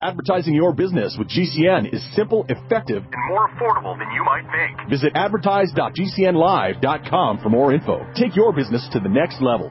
Advertising your business with GCN is simple, effective, and more affordable than you might think. Visit advertise.gcnlive.com for more info. Take your business to the next level.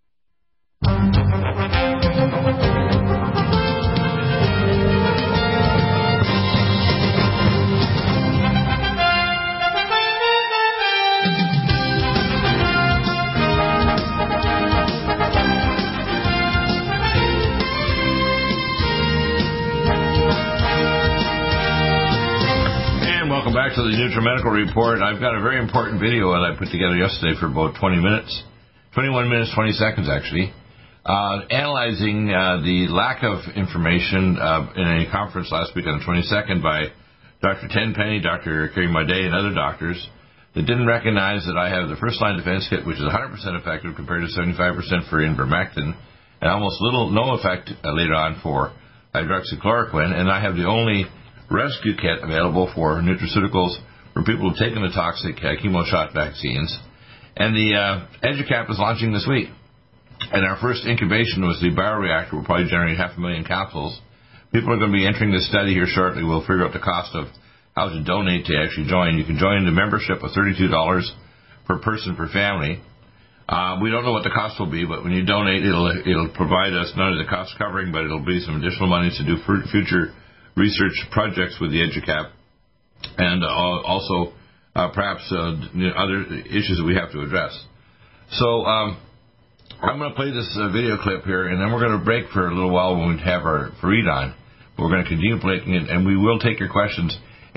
Welcome back to the NutriMedical Report. I've got a very important video that I put together yesterday for about 20 minutes, 21 minutes, 20 seconds actually, analyzing the lack of information in a conference last week on the 22nd by Dr. Tenpenny, Dr. Kerry Madej, and other doctors that didn't recognize that I have the first-line defense kit, which is 100% effective compared to 75% for ivermectin, and almost no effect later on for hydroxychloroquine, and I have the only rescue kit available for nutraceuticals for people who've taken the toxic chemo shot vaccines. And the EduCap is launching this week. And our first incubation was the bioreactor. We'll probably generate 500,000 capsules. People are going to be entering this study here shortly. We'll figure out the cost of how to donate to actually join. You can join the membership of $32 per person per family. We don't know what the cost will be, but when you donate, it'll provide us not only the cost covering, but it'll be some additional money to do future research projects with the EduCap, and also perhaps other issues that we have to address. So I'm going to play this video clip here, and then we're going to break for a little while when we have our Fareed on. We're going to continue playing it, and we will take your questions,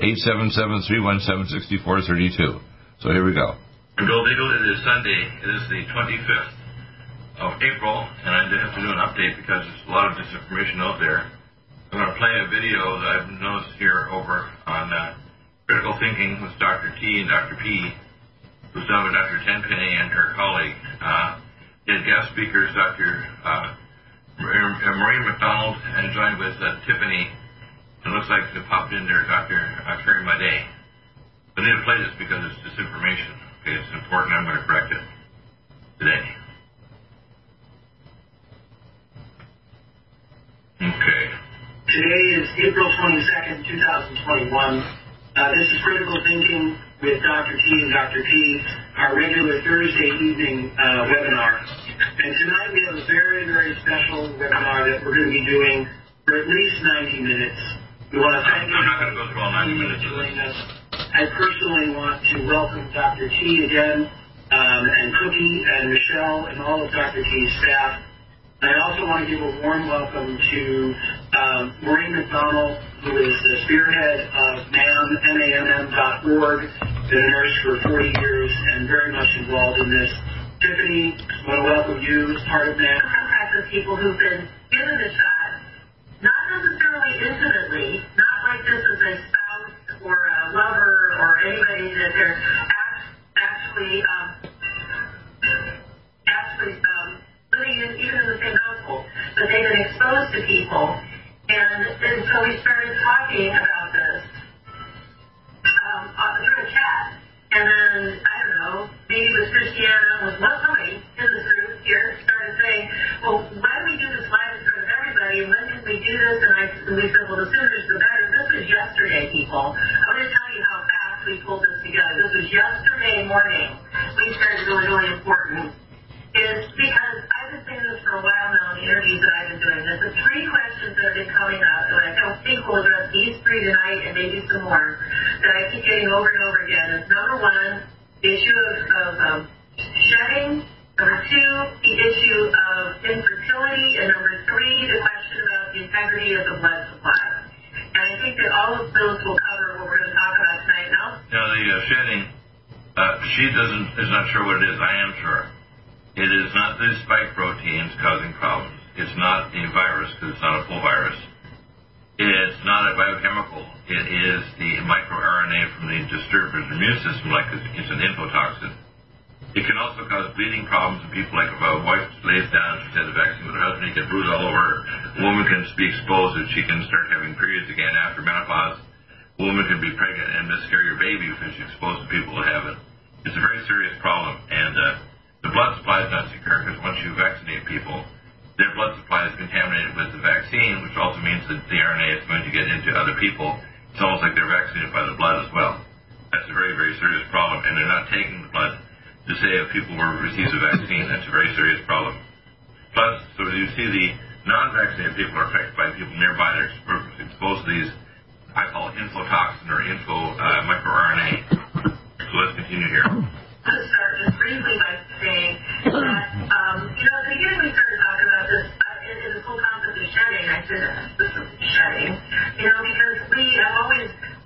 877-317-6432. So here we go. It is Sunday. It is the 25th of April, and I have to do an update because there's a lot of disinformation out there. I'm going to play a video that I've noticed here over on Critical Thinking with Dr. T and Dr. P, who's done with Dr. Tenpenny and her colleague. They had guest speakers, Dr. Maureen McDonald, and joined with Tiffany. It looks like they popped in there, Dr. Kerry Madej. I need to play this because it's disinformation. Okay, it's important. I'm going to correct it today. Okay. Today is April 22nd, 2021. This is Critical Thinking with Dr. T and Dr. P, our regular Thursday evening webinar. And tonight we have a very, very special webinar that we're going to be doing for at least 90 minutes. We want to thank you. I'm not going to go through all 90 minutes of this. I personally want to welcome Dr. T again, and Cookie and Michelle and all of Dr. T's staff. I also want to give a warm welcome to Maureen McDonald, who is the spearhead of MAMM.org, been a nurse for 40 years and very much involved in this. Tiffany, I want to welcome you as part of MAMM. Contact with people who've been given the shot, not necessarily intimately, not like this as a spouse or a lover or anybody that they're actually living even in the same household, but they've been exposed to people. And so we started talking about this through a chat. And then, I don't know, maybe it was Christiana, somebody in this group here started saying, well, why don't we do this live in front of everybody, and when can we do this? And we said, well, the sooner the better. This was yesterday, people. I want to tell you how fast we pulled this together. This was yesterday morning. We started really, really important. Is because I've been saying this for a while now in the interviews that I've been doing. There's the three questions that have been coming up, and I don't think we'll address these three tonight and maybe some more, that I keep getting over and over again. Is number one, the issue of shedding. Number two, the issue of infertility. And number three, the question about the integrity of the blood supply. And I think that all of those will cover what we're going to talk about tonight. Now, the shedding, she is not sure what it is. I am sure. It is not the spike proteins causing problems. It's not a virus because it's not a full virus. It's not a biochemical. It is the microRNA from the disturbed immune system, like it's an infotoxin. It can also cause bleeding problems in people, like if a wife lays down, she's had the vaccine with her husband, he can bruise all over her. A woman can be exposed and she can start having periods again after menopause. A woman can be pregnant and miscarry her baby because she's exposed to people who have it. It's a very serious problem, and the blood supply is not secure because once you vaccinate people, their blood supply is contaminated with the vaccine, which also means that the RNA is going to get into other people. It's almost like they're vaccinated by the blood as well. That's a very, very serious problem, and they're not taking the blood to say if people receive the vaccine. That's a very serious problem. Plus, so you see the non-vaccinated people are affected by people nearby that are exposed to these, I call it infotoxin or microRNA. So let's continue here. To start just briefly by saying that, at the beginning we started talking about this, in this whole concept of shedding, I said shedding, because we have always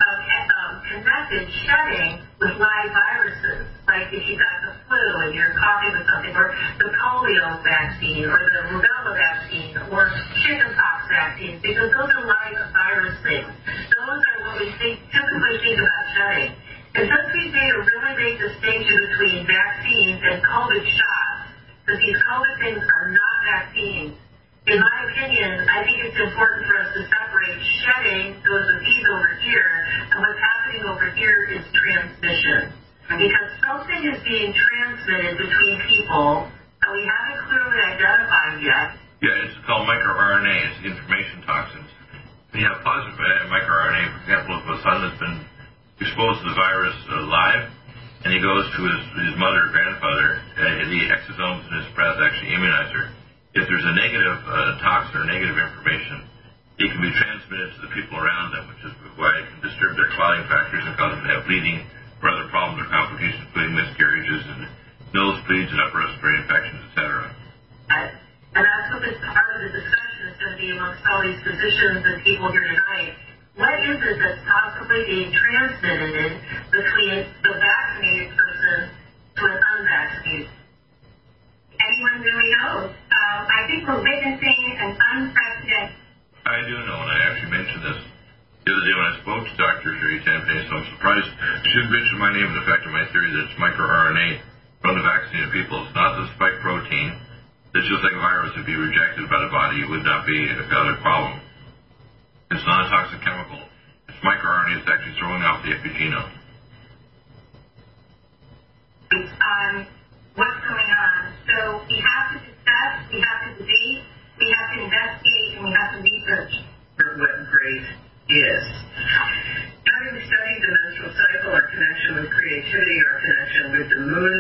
connected shedding with live viruses, like if you got the flu and you're coughing with something, or the polio vaccine, or the rubella vaccine, or chickenpox vaccine, because those are live virus things. Those are what we typically think about shedding. And since we've made a really big distinction between vaccines and COVID shots, that these COVID things are not vaccines, in my opinion, I think it's important for us to separate shedding, those of these over here, and what's happening over here is transmission. Because something is being transmitted between people, and we haven't clearly identified yet. Yeah, it's called microRNA. It's information toxins. When you have positive microRNA, for example, if a son has been exposed to the virus live, and he goes to his mother or grandfather, the exosomes in his breath actually immunize her. If there's a negative toxin or negative information, it can be transmitted to the people around them, which is why it can disturb their clotting factors and cause them to have bleeding or other problems or complications, including miscarriages and nosebleeds and upper respiratory infections, etc. And that's what this part of the discussion is going to be amongst all these physicians and people here tonight. What is it that's possibly being transmitted between the vaccinated person to an unvaccinated? Anyone really knows? I think we're witnessing an unprecedented. I do know, and I actually mentioned this the other day when I spoke to Dr. Sherry Tempeh, so I'm surprised she didn't mention my name and the fact of my theory that it's microRNA from the vaccinated people. It's not the spike protein. It's just like a virus. If you rejected by the body, it would not be a problem. It's not a toxic chemical. It's microRNA. It's actually throwing off the epigenome. What's going on? So we have to discuss, we have to debate, we have to investigate, and we have to research. What grace is. Having studied the menstrual cycle, our connection with creativity, our connection with the moon,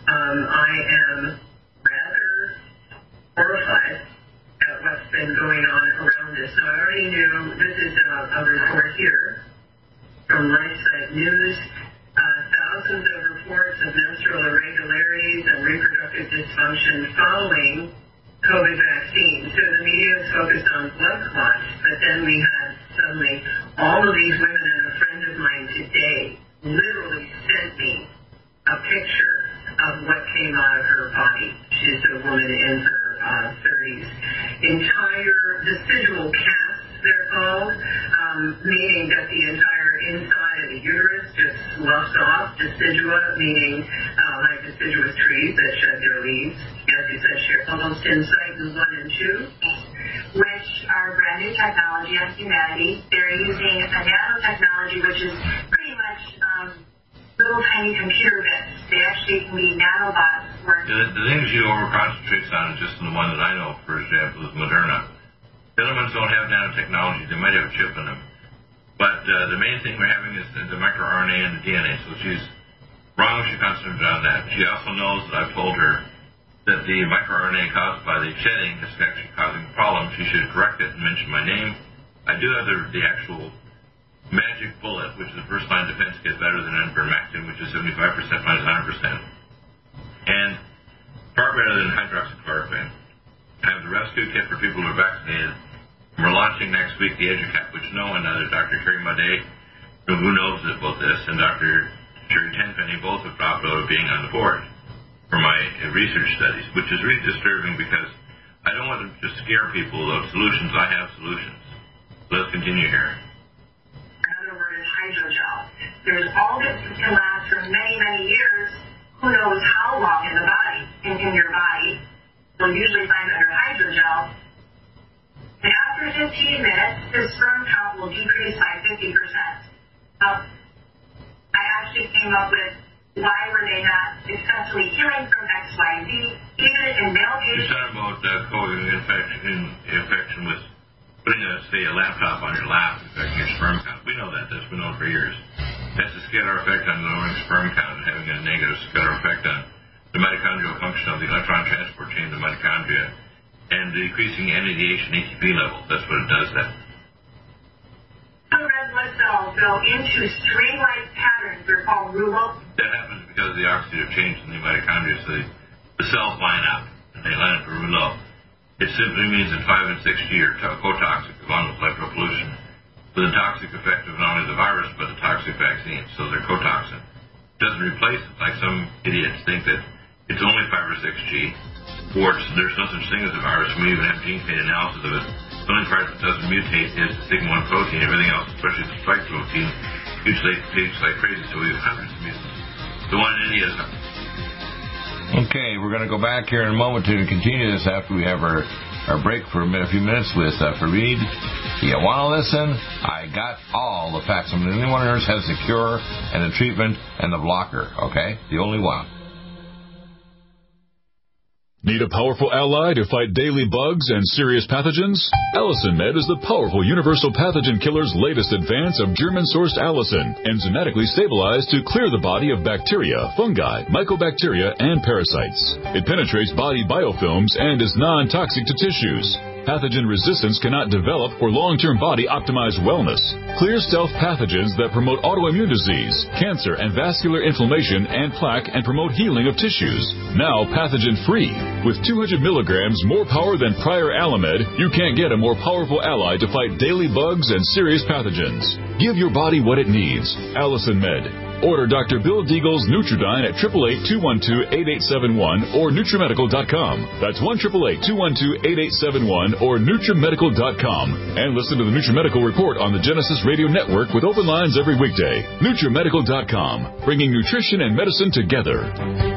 I am rather horrified at what's been going on around us. Now, I already knew, this is a report here from LifeSite News, thousands of reports of menstrual irregularities and reproductive dysfunction following COVID vaccine. So the media was focused on blood clots, but then we had suddenly all of these women, and a friend of mine today literally sent me a picture of what came out of her body. She's a woman in her 30s. Entire decidual casts, they're called, meaning that the entire inside of the uterus just sloughs off. Decidua, meaning like deciduous trees that shed their leaves. As you said, almost insight in 1 and 2. Which are brand new technology on humanity. They're using a nanotechnology, which is pretty much little tiny computer bits. They actually can be nanobots. The things you over-concentrate on is just the one that I know, for example, is Moderna. The other ones don't have nanotechnology. They might have a chip in them. But the main thing we're having is the microRNA and the DNA. So she's wrong if she concentrates on that. She also knows that I've told her that the microRNA caused by the shedding is actually causing a problem. She should correct it and mention my name. I do have the actual magic bullet, which is the first line defense, gets better than ivermectin, which is 75% minus 100%. And far better than hydroxychloroquine. I have the rescue kit for people who are vaccinated. We're launching next week the EduCap, which no one other, Dr. Kerry Madej, who knows about this, and Dr. Sherry Tenpenny both have dropped out of being on the board for my research studies, which is really disturbing because I don't want to just scare people about solutions. I have solutions. So let's continue here. Another word is hydrogel. There's all this that can last for many, many years. Who knows how long in the body, in your body. We'll usually find under hydrogel. And after 15 minutes, the sperm count will decrease by 50%. I actually came up with why were they not successfully healing from XYZ, even in male patients. You're talking about co-infection with putting, a laptop on your lap affecting your sperm count. We know that. That's been known for years. That's a scalar effect on lowering sperm count and having a negative scalar effect on the mitochondrial function of the electron transport chain of the mitochondria and decreasing NADH and ATP levels. That's what it does then. Some red blood cells go into string-like patterns. They're called rouleaux. That happens because of the oxidative change in the mitochondria, so the cells line up, and they line up a rouleau. It simply means that 5 and 6G are co-toxic along with electropollution, with the toxic effect of not only the virus, but the toxic vaccine, so they're co-toxin. It doesn't replace it, like some idiots think that it's only 5 or 6G, or there's no such thing as a virus. We even have gene chain analysis of it. The only part that doesn't mutate is the sigma-1 protein. Everything else, especially the spike protein, mutates like crazy, so we have hundreds of mutants. The one in India is... Okay, we're going to go back here in a moment to continue this after we have our break for a few minutes with Fareed. You want to listen? I got all the facts. I mean, the only one of yours has the cure and the treatment and the blocker, okay? The only one. Need a powerful ally to fight daily bugs and serious pathogens? Allicin Med is the powerful universal pathogen killer's latest advance of German-sourced allicin, enzymatically stabilized to clear the body of bacteria, fungi, mycobacteria, and parasites. It penetrates body biofilms and is non-toxic to tissues. Pathogen resistance cannot develop for long-term body-optimized wellness. Clear stealth pathogens that promote autoimmune disease, cancer, and vascular inflammation and plaque and promote healing of tissues. Now pathogen-free. With 200 milligrams more power than prior Alamed, you can't get a more powerful ally to fight daily bugs and serious pathogens. Give your body what it needs. Allicin Med. Order Dr. Bill Deagle's Nutridyne at 888-212-8871 or NutriMedical.com. That's 1-888-212-8871 or NutriMedical.com. And listen to the NutriMedical Report on the Genesis Radio Network with open lines every weekday. NutriMedical.com, bringing nutrition and medicine together.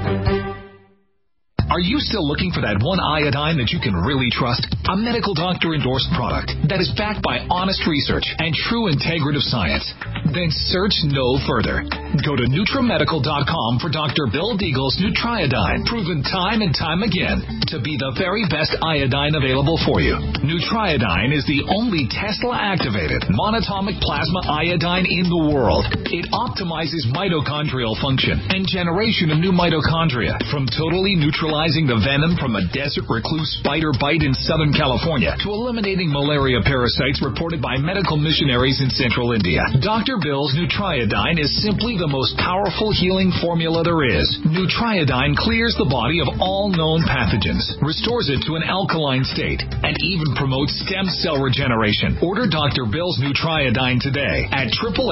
Are you still looking for that one iodine that you can really trust? A medical doctor-endorsed product that is backed by honest research and true integrative science? Then search no further. Go to NutriMedical.com for Dr. Bill Deagle's Nutriodine, proven time and time again to be the very best iodine available for you. Nutriodine is the only Tesla-activated monatomic plasma iodine in the world. It optimizes mitochondrial function and generation of new mitochondria from totally neutralizing the venom from a desert recluse spider bite in Southern California to eliminating malaria parasites reported by medical missionaries in Central India. Dr. Bill's Nutriodine is simply the most powerful healing formula there is. Nutriodine clears the body of all known pathogens, restores it to an alkaline state, and even promotes stem cell regeneration. Order Dr. Bill's Nutriodine today at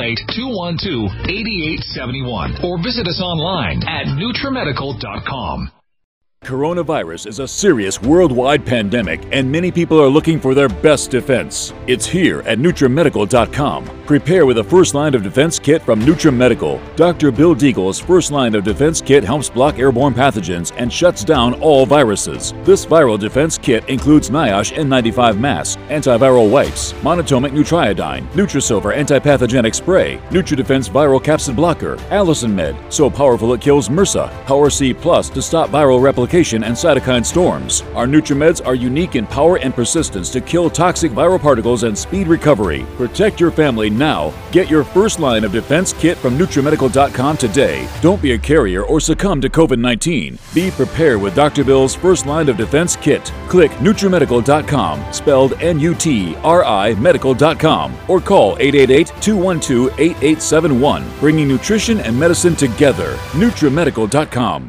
888-212-8871 or visit us online at NutriMedical.com. Coronavirus is a serious worldwide pandemic, and many people are looking for their best defense. It's here at NutriMedical.com. Prepare with a first line of defense kit from NutriMedical. Dr. Bill Deagle's first line of defense kit helps block airborne pathogens and shuts down all viruses. This viral defense kit includes NIOSH N95 mask, antiviral wipes, monatomic Nutriodine, Nutrisilver antipathogenic spray, NutriDefense viral capsid blocker, Allicin Med, so powerful it kills MRSA, Power C Plus to stop viral replication and cytokine storms. Our NutriMeds are unique in power and persistence to kill toxic viral particles and speed recovery. Protect your family now. Get your first line of defense kit from NutriMedical.com today. Don't be a carrier or succumb to COVID-19. Be prepared with Dr. Bill's first line of defense kit. Click NutriMedical.com, spelled N-U-T-R-I Medical.com, or call 888-212-8871, bringing nutrition and medicine together. NutriMedical.com.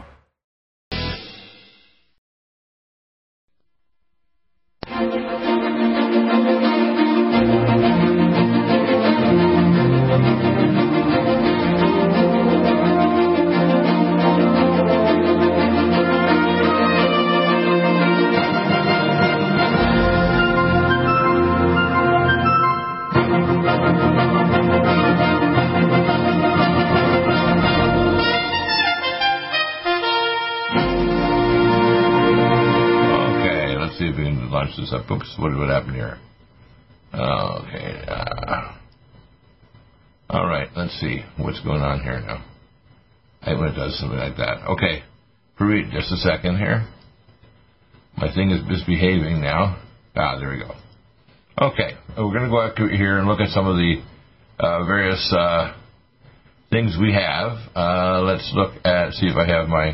This up. Oops, what happened here? Okay. All right, let's see what's going on here now. When it does something like that. Okay, Fareed, just a second here. My thing is misbehaving now. There we go. Okay, we're going to go up here and look at some of the various things we have. Let's look at, see if I have my,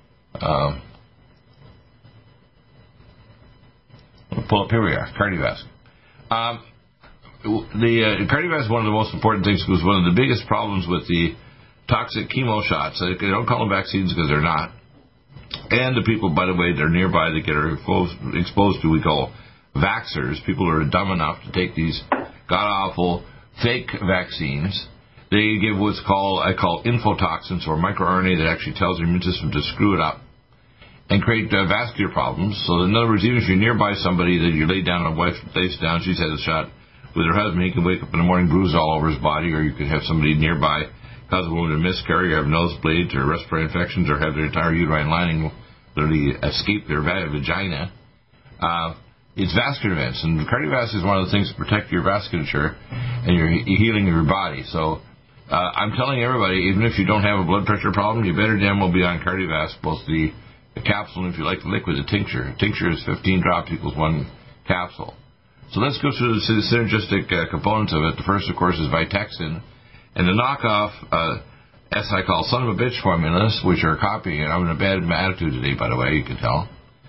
pull up, here we are, cardiovascular. The cardiovascular is one of the most important things because one of the biggest problems with the toxic chemo shots, they don't call them vaccines because they're not, and the people, by the way, they're nearby that get exposed to, we call vaxxers, people who are dumb enough to take these god-awful fake vaccines. They give what's called, I call infotoxins, or microRNA that actually tells your immune system to screw it up and create vascular problems. So in other words, even if you're nearby somebody that you lay down, a wife lays down, she's had a shot with her husband, he can wake up in the morning bruised all over his body, or you could have somebody nearby cause a woman to miscarry, or have nosebleeds, or respiratory infections, or have their entire uterine lining literally escape their vagina. It's vascular events, and cardiovascular is one of the things to protect your vasculature and your healing of your body. So I'm telling everybody, even if you don't have a blood pressure problem, you better damn well be on cardiovascular, both the capsule, and if you like the liquid, the tincture. A tincture is 15 drops equals 1 capsule. So let's go through the synergistic components of it. The first, of course, is Vitexin. And the knockoff, as I call son of a bitch formulas, which are copying, and I'm in a bad attitude today, by the way, you can tell,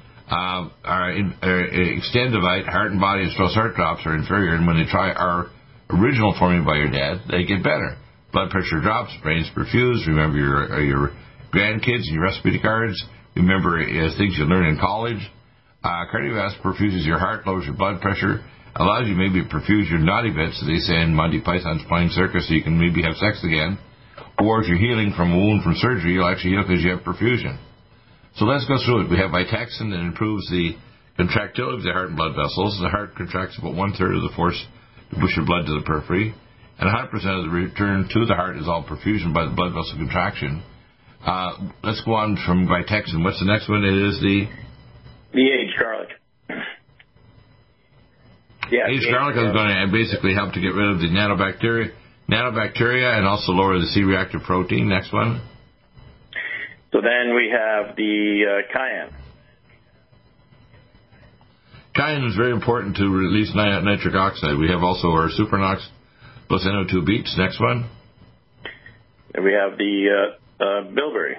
Extendivite, Heart and Body, and Strauss Heart Drops are inferior, and when they try our original formula by your dad, they get better. Blood pressure drops, brains perfused, remember your grandkids and your recipe cards, remember things you learn in college. Cardiovascular perfuses your heart, lowers your blood pressure, allows you maybe to perfuse your naughty bits, as they say in Monty Python's Flying Circus, so you can maybe have sex again. Or if you're healing from a wound from surgery, you'll actually heal because you have perfusion. So let's go through it. We have Vitexin that improves the contractility of the heart and blood vessels. The heart contracts about 1/3 of the force to push your blood to the periphery. And 100% of the return to the heart is all perfusion by the blood vessel contraction. Let's go on from Vitexin. What's the next one? It is the aged garlic. Yeah, aged garlic is going to basically help to get rid of the nanobacteria and also lower the C-reactive protein. Next one. So then we have the cayenne. Cayenne is very important to release nitric oxide. We have also our Supernox plus NO2 beets. Next one. And we have the bilberry.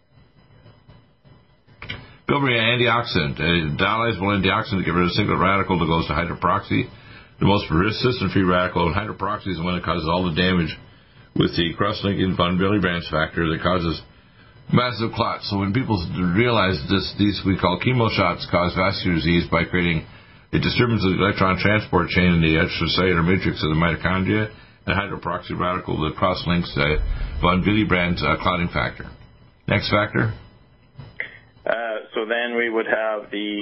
Bilberry, antioxidant, a dialyzable antioxidant to get rid of single radical that goes to hydroperoxy. The most persistent free radical in hydroperoxy is the one that causes all the damage with the cross-linking von Willebrand's factor that causes massive clots. So when people realize these we call chemo shots cause vascular disease by creating a disturbance of the electron transport chain in the extracellular matrix of the mitochondria, and hydroperoxy radical that cross-links von Willebrand's clotting factor. Next factor. So then we would have the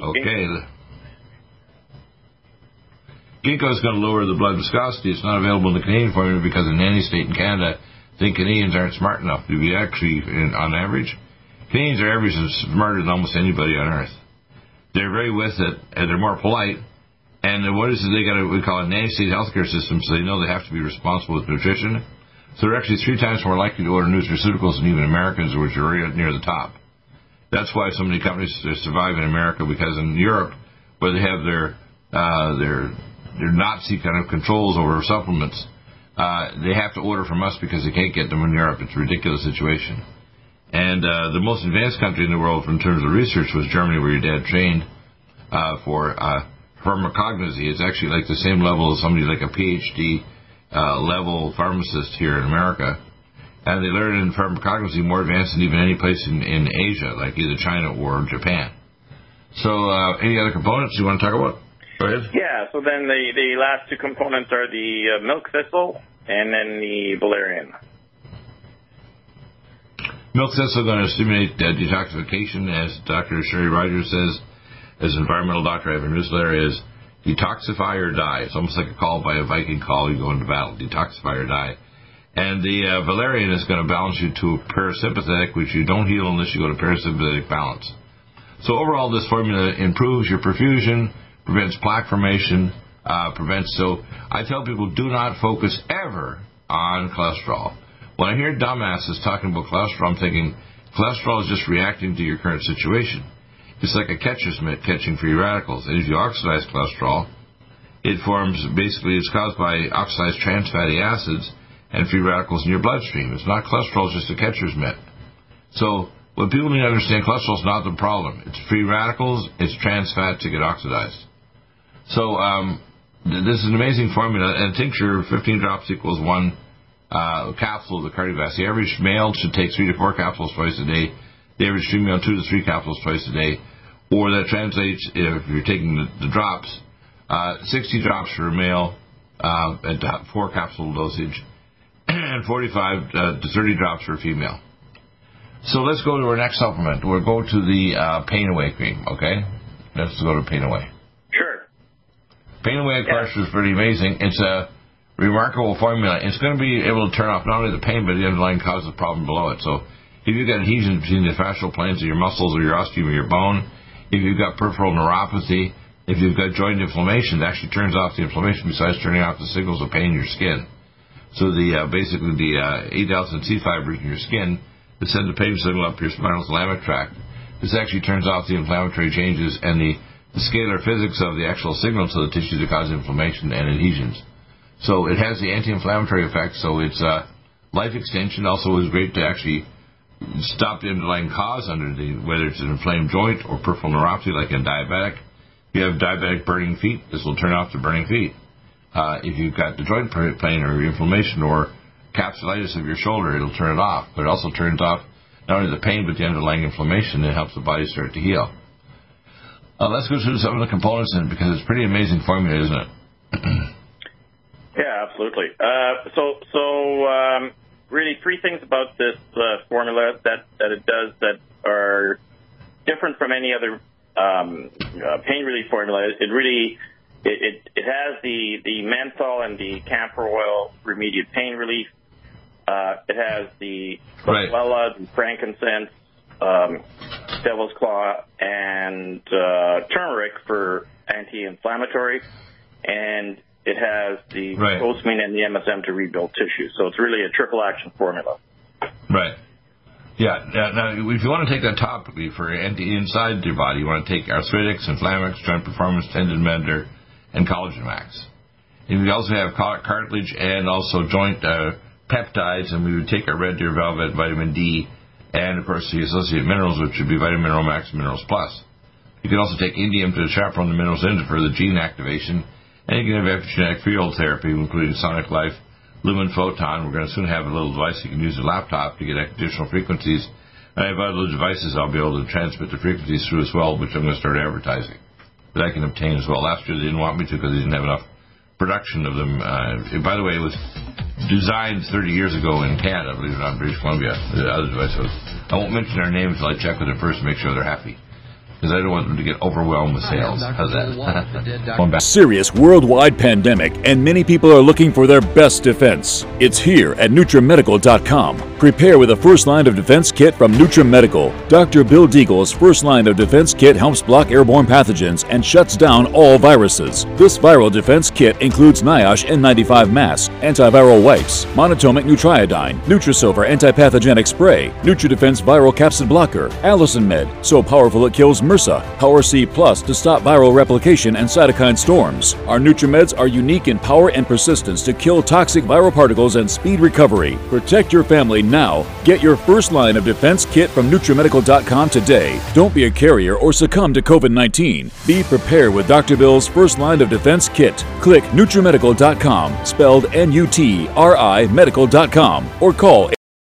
ginkgo is going to lower the blood viscosity. It's not available in the Canadian formula because the nanny state in Canada think Canadians aren't smart enough to be actually, on average. Canadians are average and smarter than almost anybody on earth. They're very with it, and they're more polite. And what is it? They got what we call a nanny state healthcare system, so they know they have to be responsible with nutrition. So they're actually 3 times more likely to order nutraceuticals than even Americans, which are right near the top. That's why so many companies survive in America, because in Europe, where they have their Nazi kind of controls over supplements, they have to order from us because they can't get them in Europe. It's a ridiculous situation. And the most advanced country in the world in terms of research was Germany, where your dad trained for pharmacognosy. It's actually like the same level as somebody like a PhD level pharmacist here in America. And they learn in pharmacognosy more advanced than even any place in Asia, like either China or Japan. So any other components you want to talk about? Go ahead. Yeah, so then the last 2 components are the milk thistle and then the valerian. Milk thistle is going to stimulate detoxification, as Dr. Sherry Rogers says. As an environmental doctor, I have a newsletter, is detoxify or die. It's almost like a call by a Viking call. You go into battle, detoxify or die. And the valerian is going to balance you to a parasympathetic, which you don't heal unless you go to parasympathetic balance. So overall, this formula improves your perfusion, prevents plaque formation, so I tell people, do not focus ever on cholesterol. When I hear dumbasses talking about cholesterol, I'm thinking cholesterol is just reacting to your current situation. It's like a catcher's mitt catching free radicals. And if you oxidize cholesterol, it forms, basically, it's caused by oxidized trans fatty acids and free radicals in your bloodstream. It's not cholesterol, it's just a catcher's mitt. So what people need to understand, cholesterol is not the problem. It's free radicals, it's trans fats that get oxidized. So this is an amazing formula, and a tincture, 15 drops equals 1 capsule of the cardiovascular. The average male should take 3 to 4 capsules twice a day. The average female, 2 to 3 capsules twice a day. Or that translates, if you're taking the drops, 60 drops for a male at 4 capsule dosage, and 45 to 30 drops for a female. So let's go to our next supplement. We'll go to the Pain Away cream, okay? Let's go to Pain Away. Sure. Pain Away, of course, is pretty amazing. It's a remarkable formula. It's going to be able to turn off not only the pain, but the underlying cause of the problem below it. So if you've got adhesion between the fascial planes of your muscles or your osteum or your bone, if you've got peripheral neuropathy, if you've got joint inflammation, it actually turns off the inflammation besides turning off the signals of pain in your skin. So basically the A-delta and C fibers in your skin that send the pain signal up your spinothalamic tract, this actually turns off the inflammatory changes and the scalar physics of the actual signal to the tissues that cause inflammation and adhesions. So it has the anti-inflammatory effect, so it's life extension. Also is great to actually stop the underlying cause whether it's an inflamed joint or peripheral neuropathy like in diabetic. If you have diabetic burning feet, this will turn off the burning feet. If you've got the joint pain or inflammation or capsulitis of your shoulder, it'll turn it off. But it also turns off not only the pain, but the underlying inflammation. It helps the body start to heal. Let's go through some of the components in it, because it's a pretty amazing formula, isn't it? Yeah, absolutely. So really 3 things about this formula that it does that are different from any other pain relief formula. It really it has the menthol and the camphor oil for immediate pain relief. It has the chlorella, the frankincense, devil's claw, and turmeric for anti-inflammatory, and it has the glucosamine and the MSM to rebuild tissue. So it's really a triple action formula. Right. Yeah. Now, if you want to take that topically for inside your body, you want to take arthritics, inflammix, joint performance, tendon mender, and collagen max. And we also have cartilage and also joint peptides, and we would take our red deer velvet, vitamin D, and of course the associated minerals, which would be vitamin mineral max and minerals plus. You can also take indium to chaperone the minerals in for the gene activation, and you can have epigenetic field therapy, including Sonic Life, Lumen Photon. We're going to soon have a little device you can use a laptop to get additional frequencies. I have other devices I'll be able to transmit the frequencies through as well, which I'm going to start advertising, that I can obtain as well. Last year they didn't want me to because they didn't have enough production of them. By the way, it was designed 30 years ago in Canada, believe it or not, British Columbia. The other device was. I won't mention their name until I check with them first to make sure they're happy, because I don't want them to get overwhelmed with sales. How's that? Serious worldwide pandemic, and many people are looking for their best defense. It's here at NutriMedical.com. Prepare with a first line of defense kit from NutriMedical. Dr. Bill Deagle's first line of defense kit helps block airborne pathogens and shuts down all viruses. This viral defense kit includes NIOSH N95 mask, antiviral wipes, monatomic Nutriodine, Nutrisilver antipathogenic spray, NutriDefense viral capsid blocker, Allison Med, so powerful it kills MRSA, Power C Plus to stop viral replication and cytokine storms. Our NutriMeds are unique in power and persistence to kill toxic viral particles and speed recovery. Protect your family now. Get your first line of defense kit from NutriMedical.com today. Don't be a carrier or succumb to COVID-19. Be prepared with Dr. Bill's first line of defense kit. Click NutriMedical.com, spelled N-U-T-R-I medical.com, or call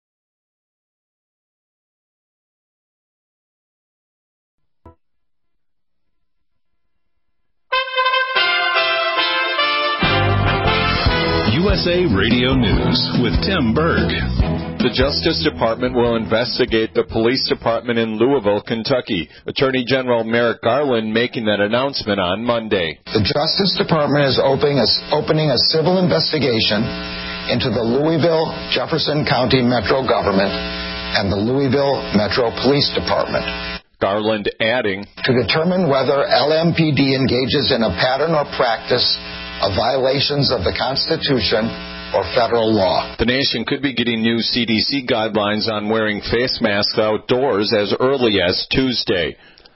USA Radio News with Tim Berg. The Justice Department will investigate the police department in Louisville, Kentucky. Attorney General Merrick Garland making that announcement on Monday. The Justice Department is opening a civil investigation into the Louisville, Jefferson County Metro Government and the Louisville Metro Police Department. Garland adding, to determine whether LMPD engages in a pattern or practice of violations of the Constitution or federal law. The nation could be getting new CDC guidelines on wearing face masks outdoors as early as Tuesday.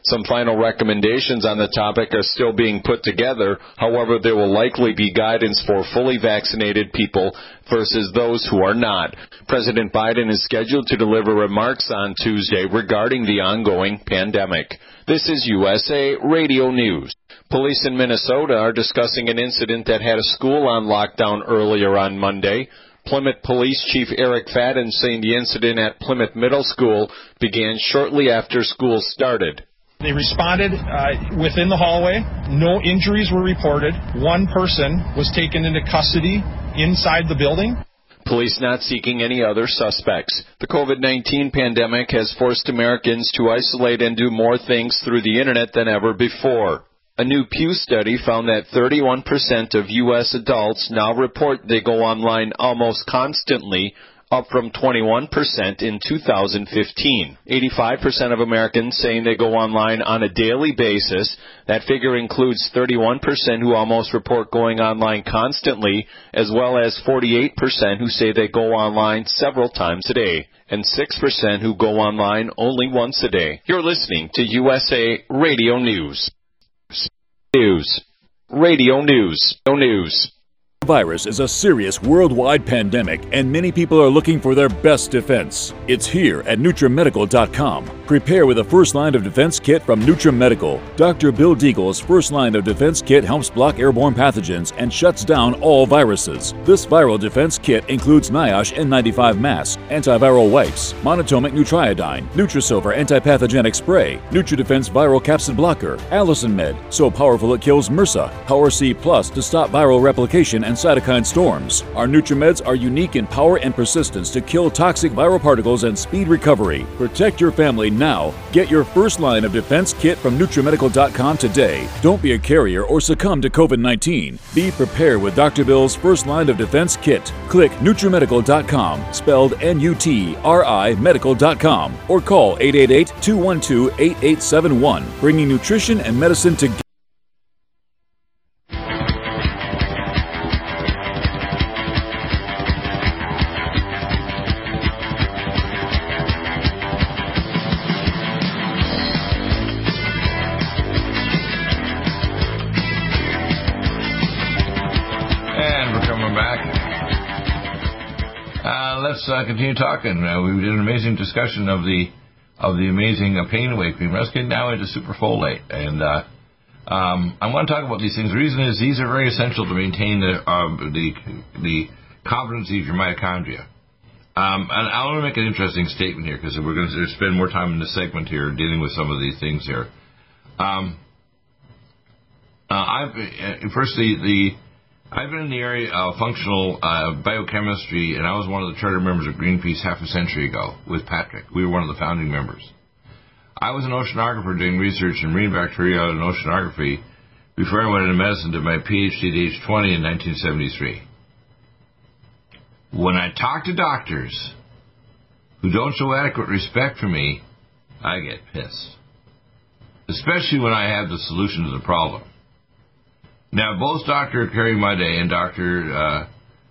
Some final recommendations on the topic are still being put together. However, there will likely be guidance for fully vaccinated people versus those who are not. President Biden is scheduled to deliver remarks on Tuesday regarding the ongoing pandemic. This is USA Radio News. Police in Minnesota are discussing an incident that had a school on lockdown earlier on Monday. Plymouth Police Chief Eric Fadden saying the incident at Plymouth Middle School began shortly after school started. They responded within the hallway. No injuries were reported. One person was taken into custody inside the building. Police not seeking any other suspects. The COVID-19 pandemic has forced Americans to isolate and do more things through the internet than ever before. A new Pew study found that 31% of U.S. adults now report they go online almost constantly, up from 21% in 2015. 85% of Americans saying they go online on a daily basis. That figure includes 31% who almost report going online constantly, as well as 48% who say they go online several times a day, and 6% who go online only once a day. You're listening to USA Radio News. Radio News. Virus is a serious worldwide pandemic, and many people are looking for their best defense. It's here at NutriMedical.com. Prepare with a first line of defense kit from NutriMedical. Dr. Bill Deagle's first line of defense kit helps block airborne pathogens and shuts down all viruses. This viral defense kit includes NIOSH N95 mask, antiviral wipes, monatomic Nutriodine, Nutrisilver antipathogenic spray, NutriDefense viral capsid blocker, Allison Med, so powerful it kills MRSA, Power C Plus to stop viral replication and cytokine storms. Our NutriMeds are unique in power and persistence to kill toxic viral particles and speed recovery. Protect your family now. Get your first line of defense kit from NutriMedical.com today. Don't be a carrier or succumb to COVID-19. Be prepared with Dr. Bill's first line of defense kit. Click NutriMedical.com, spelled N-U-T-R-I medical.com, or call 888-212-8871, bringing nutrition and medicine together. Continue talking. We did an amazing discussion of the amazing pain away cream. Let's get now into superfolate, and I want to talk about these things. The reason is these are very essential to maintain the competency of your mitochondria. And I want to make an interesting statement here because we're going to spend more time in this segment here dealing with some of these things here. I've been in the area of functional biochemistry, and I was one of the charter members of Greenpeace half a century ago with Patrick. We were one of the founding members. I was an oceanographer doing research in marine bacteria and oceanography before I went into medicine, did my PhD at age 20 in 1973. When I talk to doctors who don't show adequate respect for me, I get pissed. Especially when I have the solution to the problem. Now, both Dr. Kerry Mudday and Dr.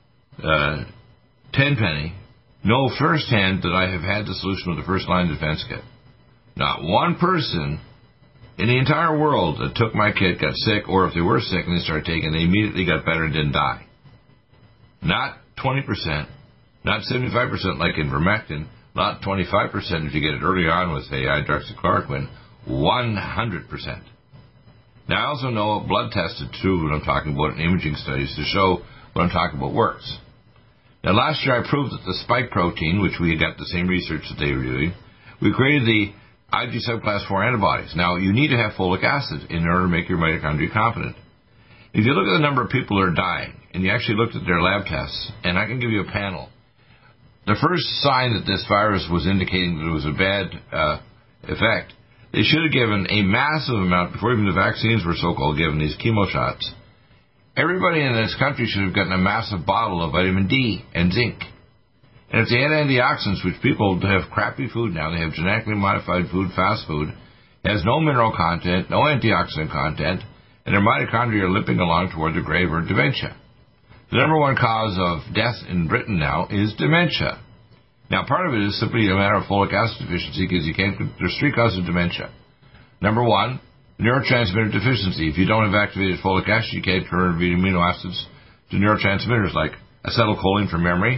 Tenpenny know firsthand that I have had the solution with the first line defense kit. Not one person in the entire world that took my kit got sick, or if they were sick and they started taking it, they immediately got better and didn't die. Not 20%, not 75% like in vermectin, not 25% if you get it early on with, say, hydroxychloroquine, 100%. Now, I also know blood tested, too, when I'm talking about in imaging studies to show what I'm talking about works. Now, last year I proved that the spike protein, which we had got the same research that they were doing, we created the Ig subclass 4 antibodies. Now, you need to have folic acid in order to make your mitochondria competent. If you look at the number of people who are dying, and you actually looked at their lab tests, and I can give you a panel, the first sign that this virus was indicating that it was a bad effect, they should have given a massive amount, before even the vaccines were so-called given, these chemo shots. Everybody in this country should have gotten a massive bottle of vitamin D and zinc. And if they had antioxidants, which people have crappy food now, they have genetically modified food, fast food, it has no mineral content, no antioxidant content, and their mitochondria are limping along toward the grave or dementia. The number one cause of death in Britain now is dementia. Now, part of it is simply a matter of folic acid deficiency, because there's 3 causes of dementia. Number one, neurotransmitter deficiency. If you don't have activated folic acid, you can't convert amino acids to neurotransmitters like acetylcholine for memory,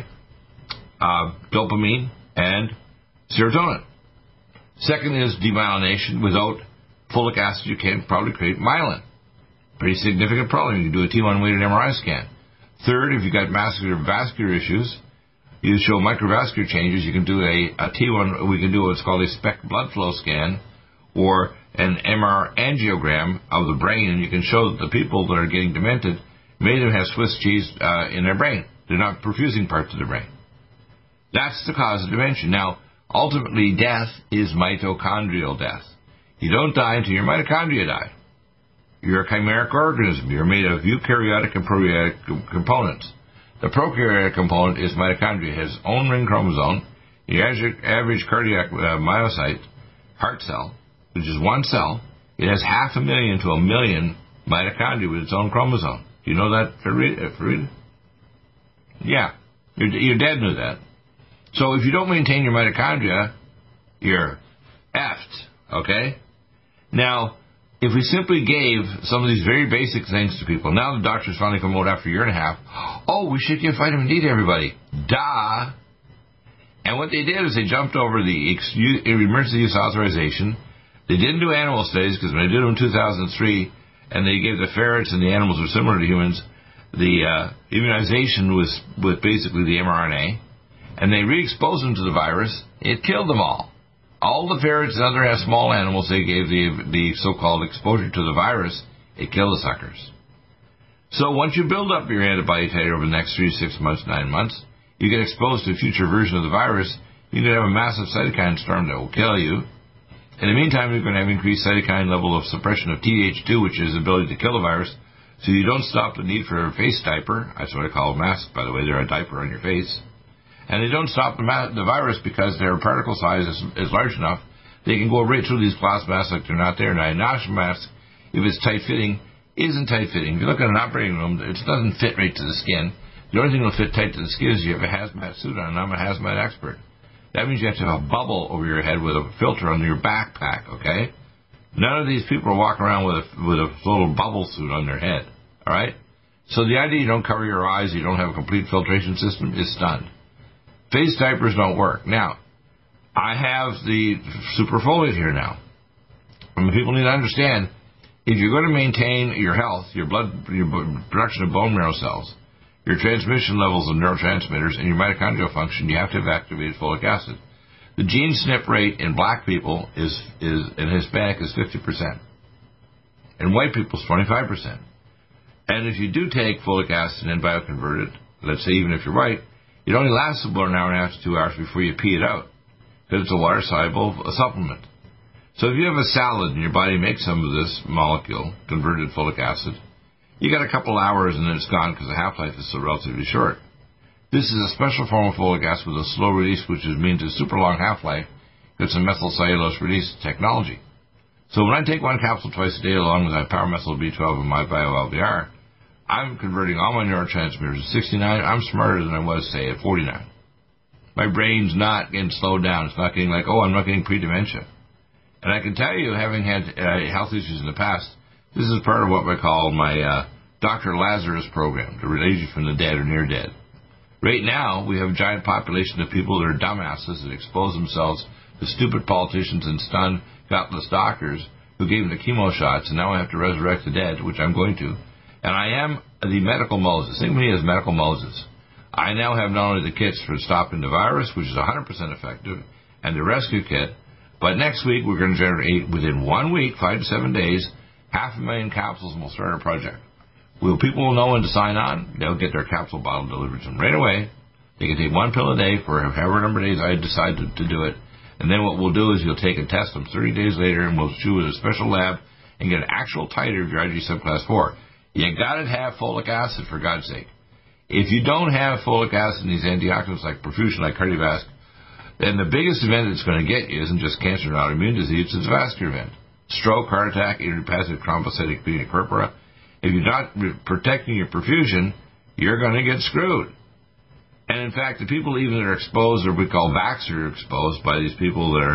dopamine, and serotonin. Second is demyelination. Without folic acid, you can't probably create myelin. Pretty significant problem. You can do a T1 weighted MRI scan. Third, if you've got vascular issues, you show microvascular changes, you can do a T1, we can do what's called a SPECT blood flow scan or an MR angiogram of the brain, and you can show that the people that are getting demented, many of them have Swiss cheese in their brain. They're not perfusing parts of their brain. That's the cause of dementia. Now, ultimately, death is mitochondrial death. You don't die until your mitochondria die. You're a chimeric organism. You're made of eukaryotic and prokaryotic components. The prokaryotic component is mitochondria. It has its own ring chromosome. The average cardiac myocyte, heart cell, which is one cell, it has 500,000 to 1 million mitochondria with its own chromosome. Do you know that, Farid? Yeah. Your dad knew that. So if you don't maintain your mitochondria, you're effed, okay? Now, if we simply gave some of these very basic things to people, now the doctors finally come out after a year and a half, oh, we should give vitamin D to everybody. Duh! And what they did is they jumped over the emergency use authorization. They didn't do animal studies, because when they did them in 2003, and they gave the ferrets and the animals were similar to humans, the immunization was with basically the mRNA, and they re-exposed them to the virus. It killed them all. All the ferrets and other small animals, they gave the so-called exposure to the virus, it killed the suckers. So once you build up your antibody titer over the next 3 to 6 months, 9 months, you get exposed to a future version of the virus, you're going to have a massive cytokine storm that will kill you. In the meantime, you're going to have increased cytokine level of suppression of TH2, which is the ability to kill the virus, so you don't stop the need for a face diaper. That's what I call a mask, by the way. They're a diaper on your face. And they don't stop the virus because their particle size is large enough. They can go right through these glass masks like they're not there. Now, a nostril mask, if it's tight-fitting, isn't tight-fitting. If you look at an operating room, it doesn't fit right to the skin. The only thing that will fit tight to the skin is you have a hazmat suit on, and I'm a hazmat expert. That means you have to have a bubble over your head with a filter under your backpack, okay? None of these people are walking around with a little bubble suit on their head, all right? So the idea you don't cover your eyes, you don't have a complete filtration system is stunned. Face diapers don't work. Now, I have the superfoliate here now. And people need to understand, if you're going to maintain your health, your production of bone marrow cells, your transmission levels of neurotransmitters, and your mitochondrial function, you have to have activated folic acid. The gene SNP rate in black people is in Hispanic is 50%. In white people is 25%. And if you do take folic acid and bioconvert it, let's say even if you're white, it only lasts about an hour and a half to 2 hours before you pee it out, because it's a water-soluble supplement. So if you have a salad and your body makes some of this molecule, converted folic acid, you got a couple hours and then it's gone because the half-life is so relatively short. This is a special form of folic acid with a slow release, which means a super long half-life. It's a methylcellulose release technology. So when I take one capsule twice a day along with my Power Methyl B12 and my BioLVR, I'm converting all my neurotransmitters. At 69, I'm smarter than I was, say, at 49. My brain's not getting slowed down. It's not getting like, oh, I'm not getting pre-dementia. And I can tell you, having had health issues in the past, this is part of what I call my Dr. Lazarus program, to raise you from the dead or near dead. Right now, we have a giant population of people that are dumbasses that expose themselves to stupid politicians and stunned, gutless doctors who gave them the chemo shots, and now I have to resurrect the dead, which I'm going to. And I am the medical Moses. Think of me as medical Moses. I now have not only the kits for stopping the virus, which is 100% effective, and the rescue kit, but next week we're going to generate, within 1 week, 5 to 7 days, 500,000 capsules, and we'll start our project. People will know when to sign on. They'll get their capsule bottle delivered to them right away. They can take 1 pill a day for however number of days I decide to do it. And then what we'll do is you'll take and test them 30 days later, and we'll shoot with a special lab and get an actual titer of your IG subclass 4. You got to have folic acid, for God's sake. If you don't have folic acid in these antioxidants like perfusion, like cardiovascular, then the biggest event it's going to get you isn't just cancer and autoimmune disease, it's a vascular event. Stroke, heart attack, idiopathic thrombocytic vena purpura. If you're not protecting your perfusion, you're going to get screwed. And in fact, the people even that are exposed, or we call vaxxer exposed by these people that are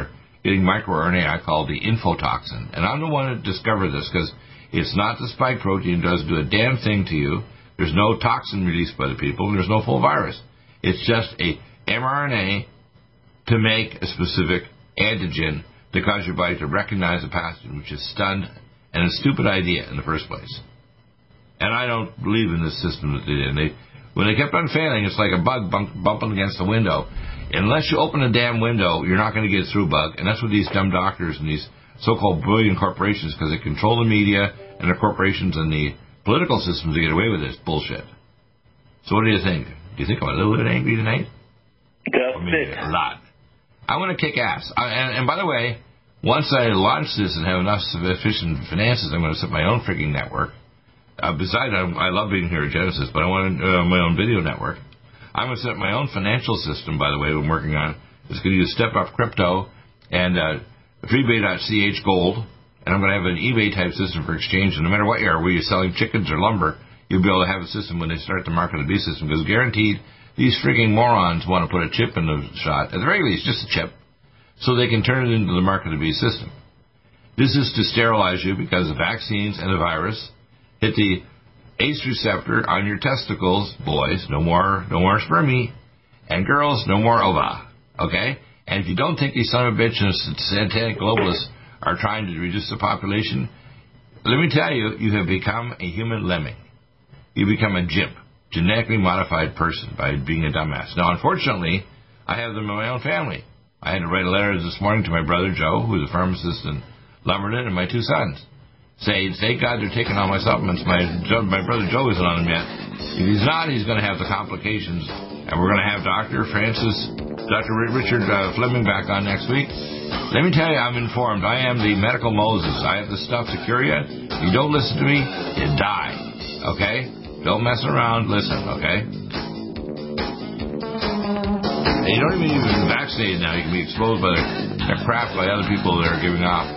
getting microRNA I call the infotoxin. And I'm the one that discovered this because it's not the spike protein. It doesn't do a damn thing to you. There's no toxin released by the people, and there's no full virus. It's just a mRNA to make a specific antigen to cause your body to recognize a pathogen, which is stunned and a stupid idea in the first place. And I don't believe in this system that they did. When they kept on failing, it's like a bug bumping against the window. Unless you open a damn window, you're not going to get through bug. And that's what these dumb doctors and these so-called brilliant corporations, because they control the media and the corporations and the political systems to get away with this bullshit. So what do you think? Do you think I'm a little bit angry tonight? Just or maybe a lot. I want to kick ass. And by the way, once I launch this and have enough sufficient finances, I'm going to set my own freaking network. Besides, I love being here at Genesis, but I want my own video network. I'm going to set up my own financial system, by the way, I'm working on. It's going to use Step Up Crypto and freebay.ch gold. And I'm going to have an eBay-type system for exchange. And no matter what you are, whether you're selling chickens or lumber, you'll be able to have a system when they start the Market of the Beast system. Because guaranteed, these freaking morons want to put a chip in the shot. At the very least, just a chip. So they can turn it into the Market of the Beast system. This is to sterilize you because the vaccines and the virus hit the ACE receptor on your testicles. Boys, no more spermie. And girls, no more ova. Okay? And if you don't think these son of a bitch and satanic globalists are trying to reduce the population, let me tell you, you have become a human lemming. You become a GIMP, genetically modified person, by being a dumbass. Now, unfortunately, I have them in my own family. I had to write a letter this morning to my brother Joe, who's a pharmacist in Lumberton, and my two sons. Say, thank God they're taking all my supplements. My brother Joe isn't on them yet. If he's not, he's going to have the complications. And we're going to have Dr. Richard Fleming back on next week. Let me tell you, I'm informed. I am the medical Moses. I have the stuff to cure you. If you don't listen to me, you die. Okay? Don't mess around. Listen, okay? And you don't even need to be vaccinated now. You can be exposed by the crap by other people that are giving off.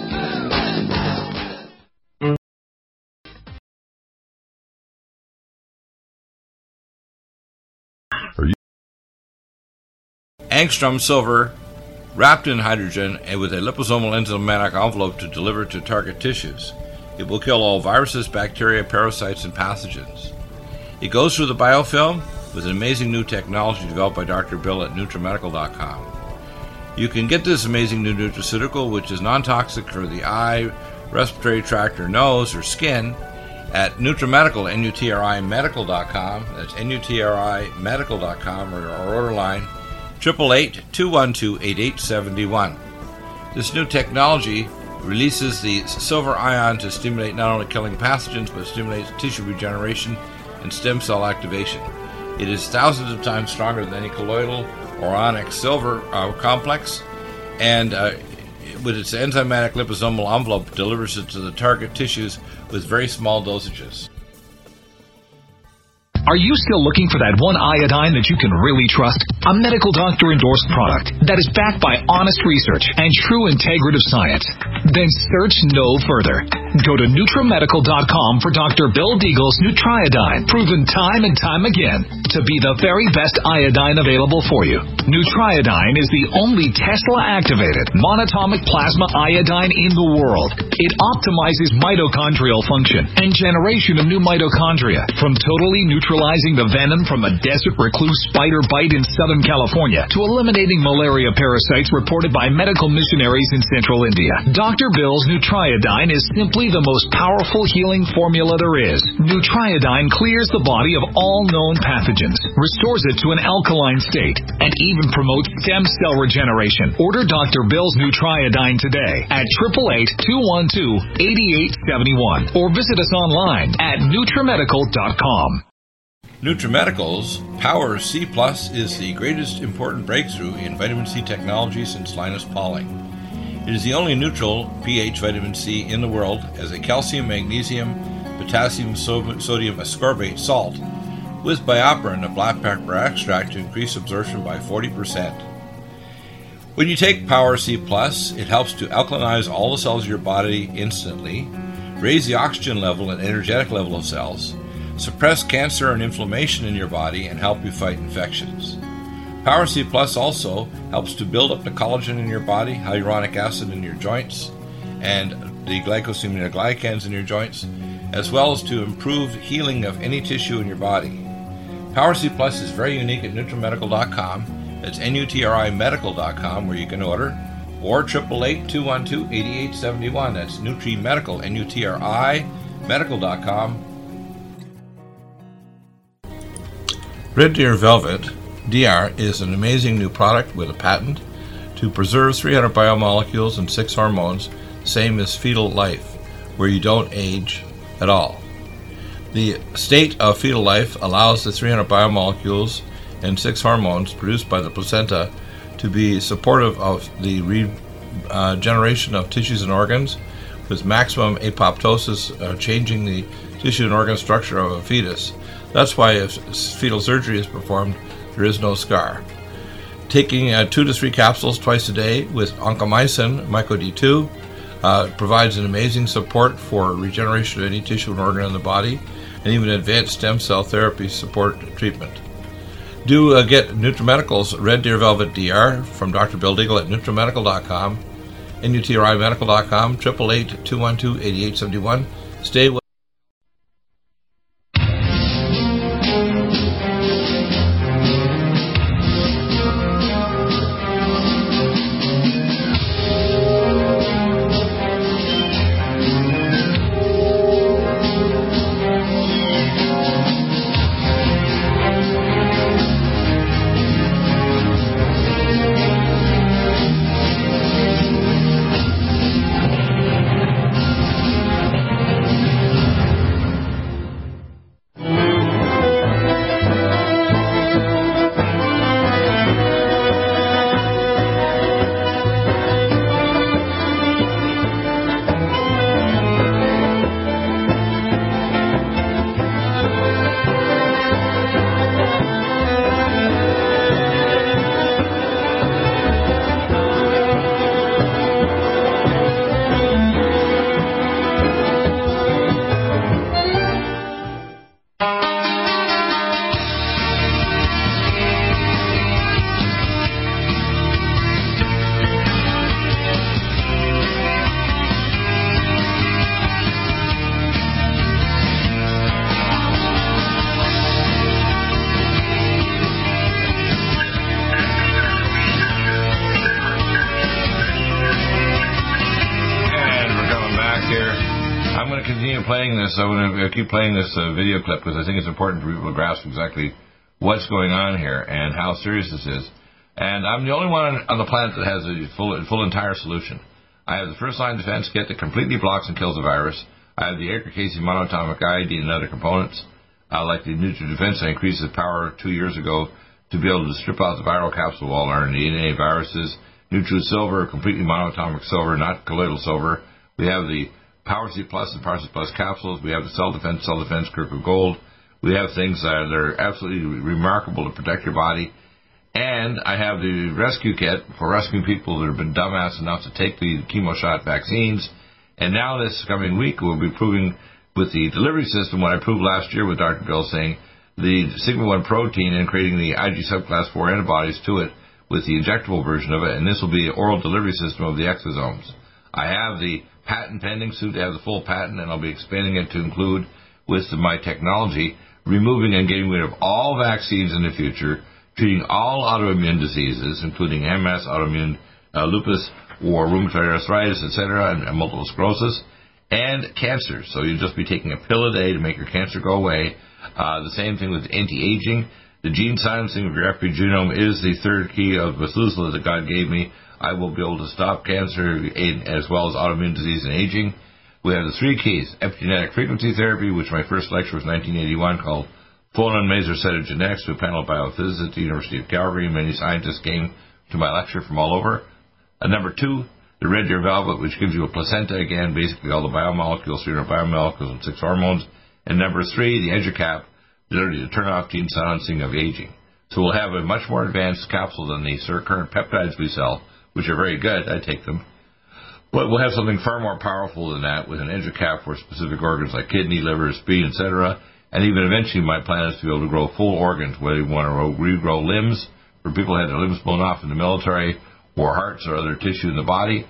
Angstrom silver wrapped in hydrogen and with a liposomal enzymatic envelope to deliver to target tissues. It will kill all viruses, bacteria, parasites, and pathogens. It goes through the biofilm with an amazing new technology developed by Dr. Bill at NutriMedical.com. You can get this amazing new nutraceutical, which is non-toxic for the eye, respiratory tract, or nose, or skin, at NutriMedical, NutriMedical.com. That's NutriMedical.com, or our order line 888-212-8871. This new technology releases the silver ion to stimulate not only killing pathogens, but stimulates tissue regeneration and stem cell activation. It is thousands of times stronger than any colloidal or onyx silver complex, and with its enzymatic liposomal envelope, delivers it to the target tissues with very small dosages. Are you still looking for that one iodine that you can really trust? A medical doctor endorsed product that is backed by honest research and true integrative science? Then search no further. Go to NutriMedical.com for Dr. Bill Deagle's Nutriodine, proven time and time again to be the very best iodine available for you. Nutriodine is the only Tesla-activated monatomic plasma iodine in the world. It optimizes mitochondrial function and generation of new mitochondria, from totally neutralizing the venom from a desert recluse spider bite in Southern California to eliminating malaria parasites reported by medical missionaries in Central India. Dr. Bill's Nutriodine is simply the most powerful healing formula there is. Nutriodine clears the body of all known pathogens, restores it to an alkaline state, and even promotes stem cell regeneration. Order Dr. Bill's Nutriodine today at 888-212-8871 or visit us online at NutriMedical.com. NutriMedical's Power C Plus is the greatest important breakthrough in vitamin C technology since Linus Pauling. It is the only neutral pH vitamin C in the world as a calcium, magnesium, potassium, sodium ascorbate salt with BioPerine, a black pepper extract, to increase absorption by 40%. When you take Power C Plus, it helps to alkalinize all the cells of your body instantly, raise the oxygen level and energetic level of cells, suppress cancer and inflammation in your body, and help you fight infections. Power C Plus also helps to build up the collagen in your body, hyaluronic acid in your joints, and the glycosaminoglycans in your joints, as well as to improve healing of any tissue in your body. Power C Plus is very unique at NutriMedical.com. It's NutriMedical.com where you can order, or 888-212-8871. That's NutriMedical, NUTRI, medical.com. Red Deer Velvet DR is an amazing new product with a patent to preserve 300 biomolecules and 6 hormones, same as fetal life, where you don't age at all. The state of fetal life allows the 300 biomolecules and 6 hormones produced by the placenta to be supportive of the regeneration of tissues and organs, with maximum apoptosis, changing the tissue and organ structure of a fetus. That's why if fetal surgery is performed, there is no scar. Taking 2 to 3 capsules twice a day with oncomycin, MycoD2, provides an amazing support for regeneration of any tissue and organ in the body, and even advanced stem cell therapy support treatment. Do get NutriMedical's Red Deer Velvet DR from Dr. Bill Deagle at NutriMedical.com, NUTRIMedical.com, 888-212-8871. Stay with playing this. I want to keep playing this video clip because I think it's important for people to grasp exactly what's going on here and how serious this is. And I'm the only one on the planet that has a full entire solution. I have the first line defense kit that completely blocks and kills the virus. I have the ACRE-Casey monatomic iodine and other components. Like the NutriDefense, I increased the power 2 years ago to be able to strip out the viral capsule wall or DNA viruses. NutriSilver, completely monatomic silver, not colloidal silver. We have the Power C Plus and Power C Plus capsules. We have the Cell Defense Kirk of Gold. We have things that are absolutely remarkable to protect your body. And I have the rescue kit for rescuing people that have been dumbass enough to take the chemo shot vaccines. And now this coming week we'll be proving with the delivery system what I proved last year with Dr. Bill saying the Sigma-1 protein and creating the IG subclass 4 antibodies to it with the injectable version of it. And this will be the oral delivery system of the exosomes. I have the patent pending, soon to have the full patent, and I'll be expanding it to include with my technology, removing and getting rid of all vaccines in the future, treating all autoimmune diseases, including MS, autoimmune lupus, or rheumatoid arthritis, etc., and multiple sclerosis, and cancer. So you'll just be taking a pill a day to make your cancer go away. The same thing with anti-aging. The gene silencing of your epigenome is the third key of Methuselah that God gave me. I will be able to stop cancer as well as autoimmune disease and aging. We have the three keys: epigenetic frequency therapy, which my first lecture was 1981, called Phonon Maser Cytogenetics, to a panel of biophysicists at the University of Calgary. Many scientists came to my lecture from all over. Number 2, the Red Deer Velvet, which gives you a placenta, again, basically all the biomolecules, 300 biomolecules and 6 hormones. And number 3, the EduCap, literally to turn off gene silencing of aging. So we'll have a much more advanced capsule than the current peptides we sell, which are very good. I take them. But we'll have something far more powerful than that with an EduCap for specific organs like kidney, liver, spleen, etc. And even eventually my plan is to be able to grow full organs, whether you want to regrow limbs, for people who had their limbs blown off in the military or hearts or other tissue in the body.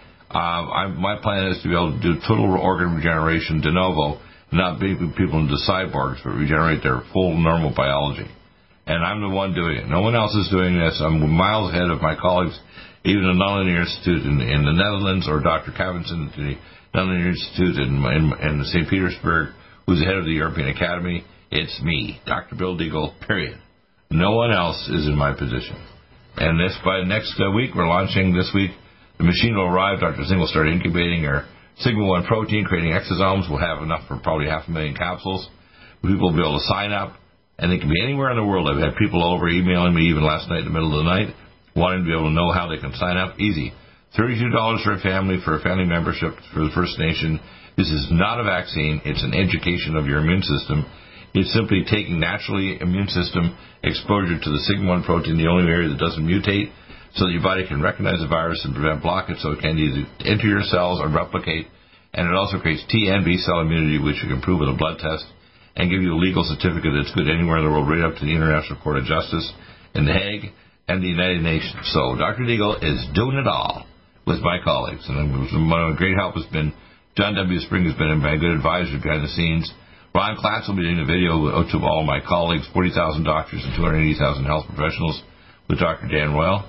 My plan is to be able to do total organ regeneration de novo, not beating people into cyborgs, but regenerate their full normal biology. And I'm the one doing it. No one else is doing this. I'm miles ahead of my colleagues, even the Nonlinear Institute in the Netherlands, or Dr. Cavinson at the Nonlinear Institute in St. Petersburg, who's the head of the European Academy. It's me, Dr. Bill Deagle, period. No one else is in my position. And this, by next week, we're launching this week. The machine will arrive. Dr. Zing will start incubating our Sigma-1 protein, creating exosomes. We'll have enough for probably 500,000 capsules. People will be able to sign up, and they can be anywhere in the world. I've had people over emailing me even last night in the middle of the night, wanting to be able to know how they can sign up. Easy. $32 for a family membership for the First Nation. This is not a vaccine. It's an education of your immune system. It's simply taking naturally immune system exposure to the Sigma-1 protein, the only area that doesn't mutate, so that your body can recognize the virus and prevent blockage, so it can either enter your cells or replicate. And it also creates T and B cell immunity, which you can prove with a blood test, and give you a legal certificate that's good anywhere in the world, right up to the International Court of Justice in The Hague and the United Nations. So Dr. Deagle is doing it all with my colleagues. And one great help has been John W. Spring, has been my good advisor behind the scenes. Ron Klatz will be doing a video to all my colleagues, 40,000 doctors and 280,000 health professionals, with Dr. Dan Royal.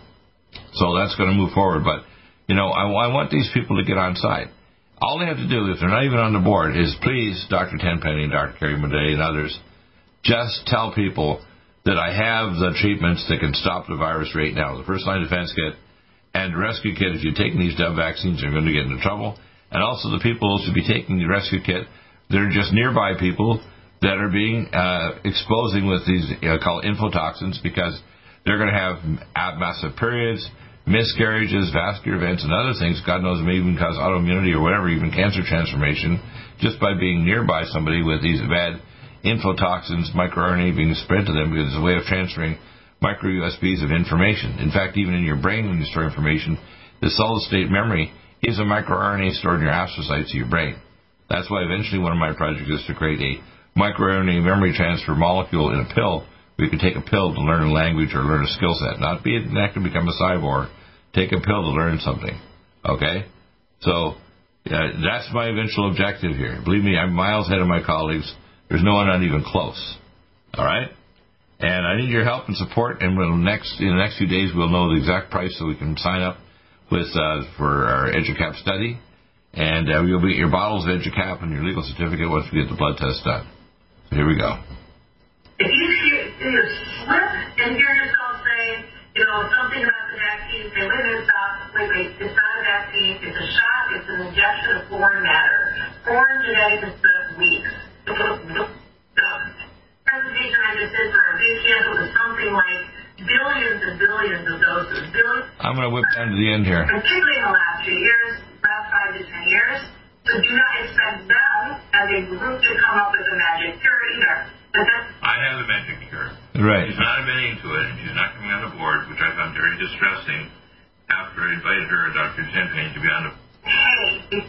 So that's going to move forward. But, I want these people to get on side. All they have to do, if they're not even on the board, is please, Dr. Tenpenny and Dr. Kerry Madej and others, just tell people that I have the treatments that can stop the virus right now. The first line defense kit and the rescue kit. If you're taking these dumb vaccines, you're going to get into trouble. And also the people who should be taking the rescue kit, they're just nearby people that are being exposing with these called infotoxins, because they're going to have massive periods, miscarriages, vascular events, and other things. God knows, may even cause autoimmunity or whatever, even cancer transformation, just by being nearby somebody with these bad infotoxins, microRNA being spread to them, because it's a way of transferring micro USBs of information. In fact, even in your brain, when you store information, the solid-state memory is a microRNA stored in your astrocytes of your brain. That's why eventually one of my projects is to create a microRNA memory transfer molecule in a pill. We could take a pill to learn a language or learn a skill set, not be an actor, become a cyborg. Take a pill to learn something. Okay? So that's my eventual objective here. Believe me, I'm miles ahead of my colleagues. There's no one not even close. All right? And I need your help and support. And in the next few days, we'll know the exact price so we can sign up with for our EduCap study. And you'll get your bottles of EduCap and your legal certificate once we get the blood test done. So here we go. If you slip and hear yourself say, something about the vaccine, say, wait, it's not a vaccine, it's a shot, it's an injection of foreign matter. Foreign genetics is weak. The presentation I just did for our big cancel was something like billions and billions of doses. I'm going to whip down to the end here. Particularly in the last few years, last 5 to 10 years. So do not expect them as a group to come up with a magic cure either. I have the magic cure. Right. She's not admitting to it, and she's not coming on the board, which I found very distressing after I invited her, Dr. Tenpenny, to be on the board. Hey.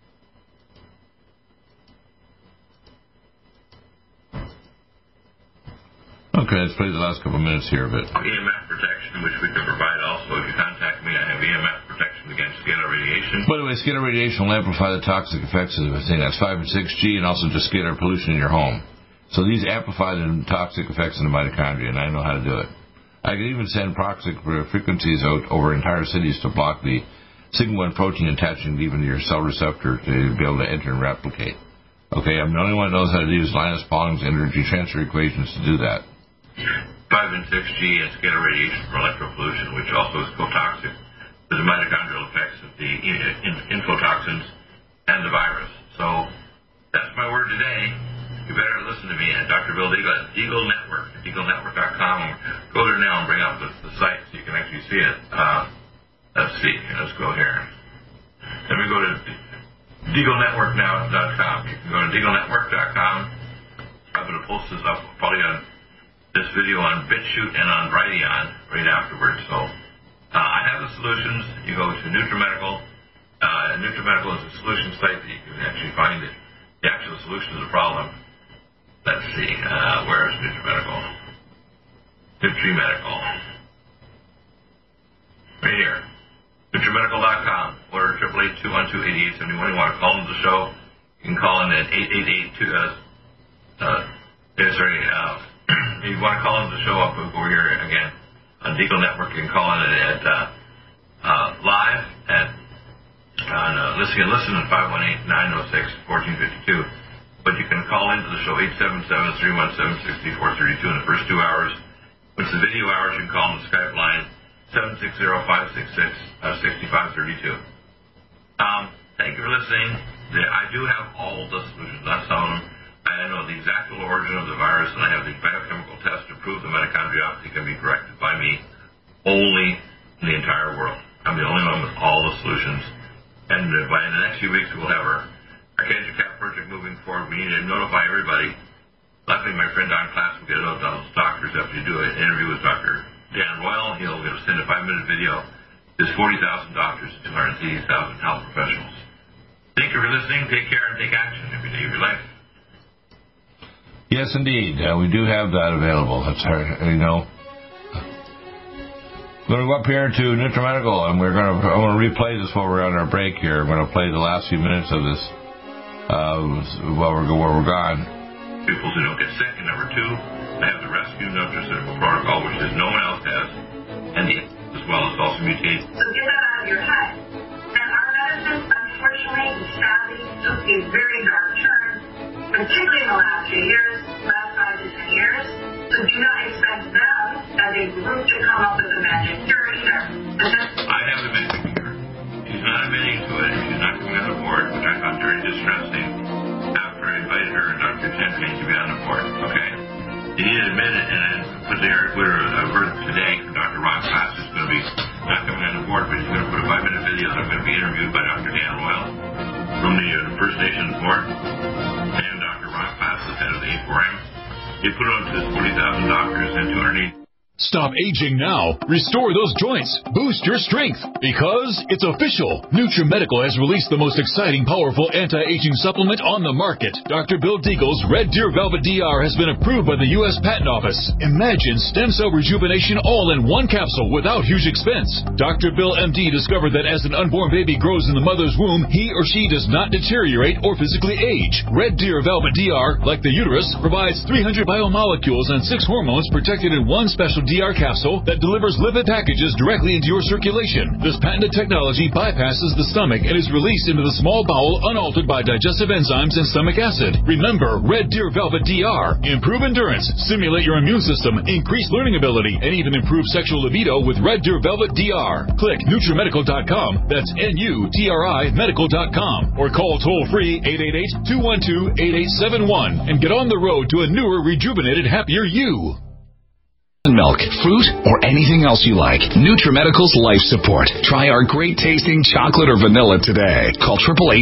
Okay, let's play the last couple of minutes here. But EMF protection, which we can provide also. If you contact me, I have EMF protection against scalar radiation. By the way, scalar radiation will amplify the toxic effects of the thing. That's 5 and 6G, and also just scalar pollution in your home. So these amplify the toxic effects in the mitochondria, and I know how to do it. I can even send toxic frequencies out over entire cities to block the Sigma-1 protein attaching even to your cell receptor to be able to enter and replicate. Okay, I'm the only one that knows how to use Linus Pauling's energy transfer equations to do that. 5 and 6G and scalar radiation for electropollution, which also is co-toxic with the mitochondrial effects of the infotoxins and the virus. So that's my word today. You better listen to me at Dr. Bill Deagle at Deagle Network, DeagleNetwork.com. Go there now and bring up the site so you can actually see it. Let's see. Let's go here. Let me go to DeagleNetworkNow.com. You can go to DeagleNetwork.com. I'm going to post this up probably on this video on BitChute and on Brighteon right afterwards. So I have the solutions. You go to NutriMedical. NutriMedical is a solution site that you can actually find it. The actual solution to the problem. Let's see, where is NutriMedical? NutriMedical. right here. NutriMedical.com or 888-212-8871. You want to call into the show, you can call in at 888-2... if you want to call into the show up over here again on Deagle Network, you can call in at live at listen at 518-906-1452. But you can call into the show 877-317-6432 in the first 2 hours. When it's the video hours, you can call on the Skype line 760-566-6532. Thank you for listening. I do have all the solutions. Not some of them. I know the exact origin of the virus, and I have the biochemical test to prove the mitochondriopathy can be corrected by me only in the entire world. I'm the only one with all the solutions. And by the next few weeks, we'll have our Cancer Cap project moving forward. We need to notify everybody. Luckily, my friend Don Class will get it out to those doctors after you do an interview with Dr. Dan Royal. He'll send a 5-minute video. There's 40,000 doctors and 280,000 health professionals. Thank you for listening. Take care and take action every day of your life. Yes, indeed. We do have that available. That's We're going to go up here to NutriMedical, and I'm going to replay this while we're on our break here. I'm going to play the last few minutes of this while we're gone. People who don't get sick, and number 2, they have the rescue nutraceutical protocol, which no one else has, and as well as also mutate. So get that out of your head. And our medicine, unfortunately, is sadly took a very dark turn, particularly in the last few years, last 5 to 10 years. So do not expect them as a group to come up with a magic cure either. I have the magic cure. She's not admitting to it, and she's not coming on the board, which I found very distressing after I invited her and Dr. Tenpenny to be on the board, okay? She didn't admit it, and then put the Eric Witter word today from Dr. Ron Class is going to be not coming on the board, but he's going to put a 5-minute video that I'm going to be interviewed by Dr. Dan Royal from the First Nations board, and Dr. Ron Class, the head of the A4M. He put it on to 40,000 doctors and 280. Stop aging now. Restore those joints. Boost your strength. Because it's official. NutriMedical has released the most exciting, powerful anti-aging supplement on the market. Dr. Bill Deagle's Red Deer Velvet DR has been approved by the U.S. Patent Office. Imagine stem cell rejuvenation all in one capsule without huge expense. Dr. Bill MD discovered that as an unborn baby grows in the mother's womb, he or she does not deteriorate or physically age. Red Deer Velvet DR, like the uterus, provides 300 biomolecules and 6 hormones protected in one special DR capsule that delivers lipid packages directly into your circulation. This patented technology bypasses the stomach and is released into the small bowel unaltered by digestive enzymes and stomach acid. Remember, Red Deer Velvet DR. Improve endurance, stimulate your immune system, increase learning ability, and even improve sexual libido with Red Deer Velvet DR. Click NutriMedical.com. That's NUTRI Medical.com. Or call toll-free 888-212-8871 and get on the road to a newer, rejuvenated, happier you. Milk, fruit, or anything else you like. NutriMedical's Life Support. Try our great tasting chocolate or vanilla today. Call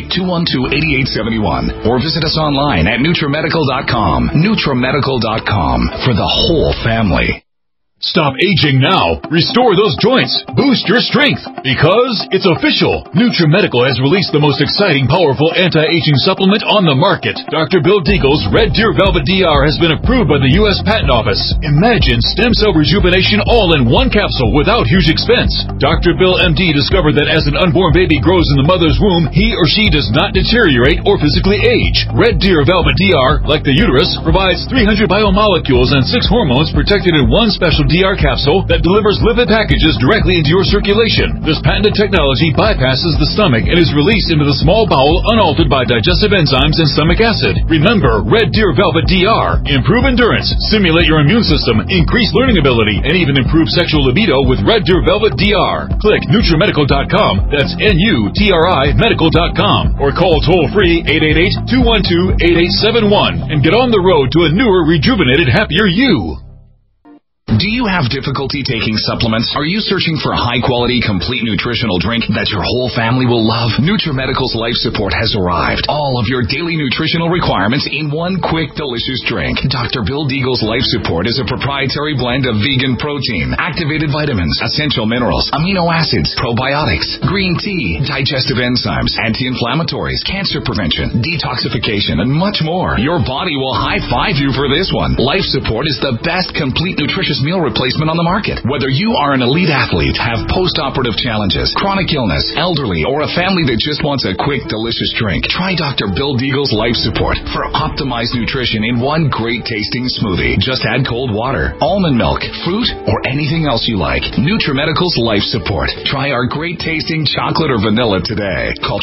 888-212-8871 or visit us online at NutriMedical.com. NutriMedical.com for the whole family. Stop aging now. Restore those joints. Boost your strength. Because it's official. NutriMedical has released the most exciting, powerful anti-aging supplement on the market. Dr. Bill Deagle's Red Deer Velvet DR has been approved by the U.S. Patent Office. Imagine stem cell rejuvenation all in one capsule without huge expense. Dr. Bill MD discovered that as an unborn baby grows in the mother's womb, he or she does not deteriorate or physically age. Red Deer Velvet DR, like the uterus, provides 300 biomolecules and 6 hormones protected in one special DR capsule that delivers lipid packages directly into your circulation. This patented technology bypasses the stomach and is released into the small bowel unaltered by digestive enzymes and stomach acid. Remember, Red Deer Velvet DR. Improve endurance, stimulate your immune system, increase learning ability, and even improve sexual libido with Red Deer Velvet DR. Click NutriMedical.com. That's NUTRI Medical.com. Or call toll-free 888-212-8871 and get on the road to a newer, rejuvenated, happier you. Do you have difficulty taking supplements? Are you searching for a high-quality, complete nutritional drink that your whole family will love? NutriMedical's Life Support has arrived. All of your daily nutritional requirements in one quick, delicious drink. Dr. Bill Deagle's Life Support is a proprietary blend of vegan protein, activated vitamins, essential minerals, amino acids, probiotics, green tea, digestive enzymes, anti-inflammatories, cancer prevention, detoxification, and much more. Your body will high-five you for this one. Life Support is the best complete nutritious meal replacement on the market. Whether you are an elite athlete, have post-operative challenges, chronic illness, elderly, or a family that just wants a quick, delicious drink, try Dr. Bill Deagle's Life Support for optimized nutrition in one great tasting smoothie. Just add cold water, almond milk, fruit, or anything else you like. NutriMedical's Life Support. Try our great tasting chocolate or vanilla today. Call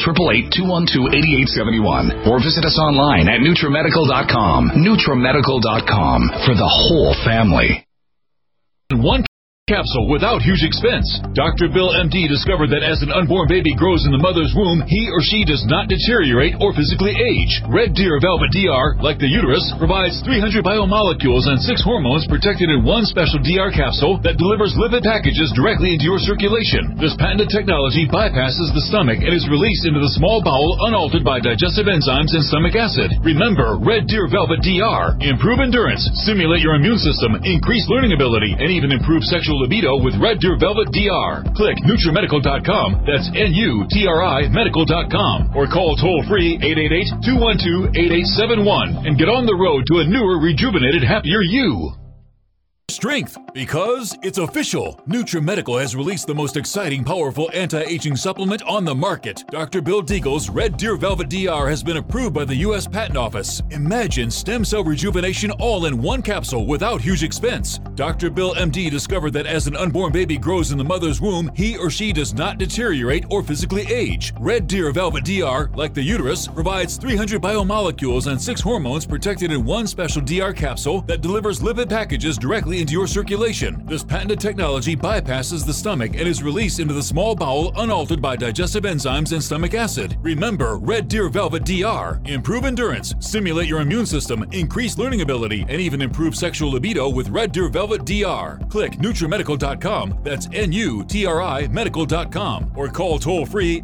888-212-8871 or visit us online at NutriMedical.com. NutriMedical.com for the whole family. One capsule without huge expense. Dr. Bill MD discovered that as an unborn baby grows in the mother's womb, he or she does not deteriorate or physically age. Red Deer Velvet DR, like the uterus, provides 300 biomolecules and 6 hormones protected in one special DR capsule that delivers lipid packages directly into your circulation. This patented technology bypasses the stomach and is released into the small bowel unaltered by digestive enzymes and stomach acid. Remember, Red Deer Velvet DR. Improve endurance, stimulate your immune system, increase learning ability, and even improve sexual libido with Red Deer Velvet DR. Click NutriMedical.com, that's N-U-T-R-I Medical.com, or call toll-free 888-212-8871 and get on the road to a newer, rejuvenated, happier you. Strength, because it's official. NutriMedical has released the most exciting, powerful anti-aging supplement on the market. Dr. Bill Deagle's Red Deer Velvet DR has been approved by the U.S. Patent Office. Imagine stem cell rejuvenation all in one capsule without huge expense. Dr. Bill MD discovered that as an unborn baby grows in the mother's womb, he or she does not deteriorate or physically age. Red Deer Velvet DR, like the uterus, provides 300 biomolecules and 6 hormones protected in one special DR capsule that delivers lipid packages directly into your circulation. This patented technology bypasses the stomach and is released into the small bowel unaltered by digestive enzymes and stomach acid. Remember, Red Deer Velvet DR. Improve endurance, stimulate your immune system, increase learning ability, and even improve sexual libido with Red Deer Velvet DR. Click NutriMedical.com, that's N-U-T-R-I Medical.com, or call toll-free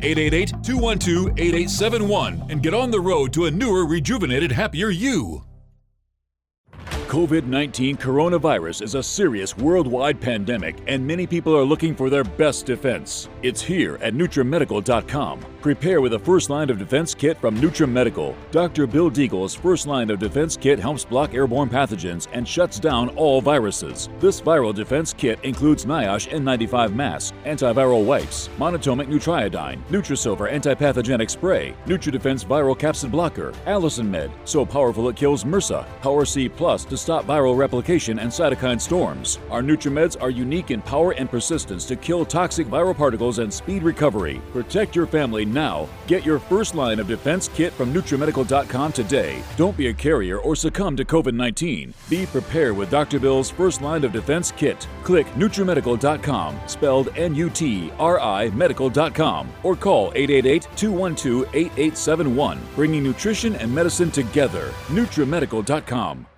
888-212-8871 and get on the road to a newer, rejuvenated, happier you. COVID-19 coronavirus is a serious worldwide pandemic, and many people are looking for their best defense. It's here at NutriMedical.com. Prepare with a first line of defense kit from NutriMedical. Dr. Bill Deagle's first line of defense kit helps block airborne pathogens and shuts down all viruses. This viral defense kit includes NIOSH N95 masks, antiviral wipes, monotomic Nutriodine, Nutrisilver antipathogenic spray, NutriDefense viral capsid blocker, Allison Med, so powerful it kills MRSA, Power C Plus to stop viral replication and cytokine storms. Our NutriMeds are unique in power and persistence to kill toxic viral particles and speed recovery. Protect your family now. Get your first line of defense kit from NutriMedical.com today. Don't be a carrier or succumb to COVID-19. Be prepared with Dr. Bill's first line of defense kit. Click NutriMedical.com, spelled N-U-T-R-I Medical.com, or call 888-212-8871, bringing nutrition and medicine together. NutriMedical.com.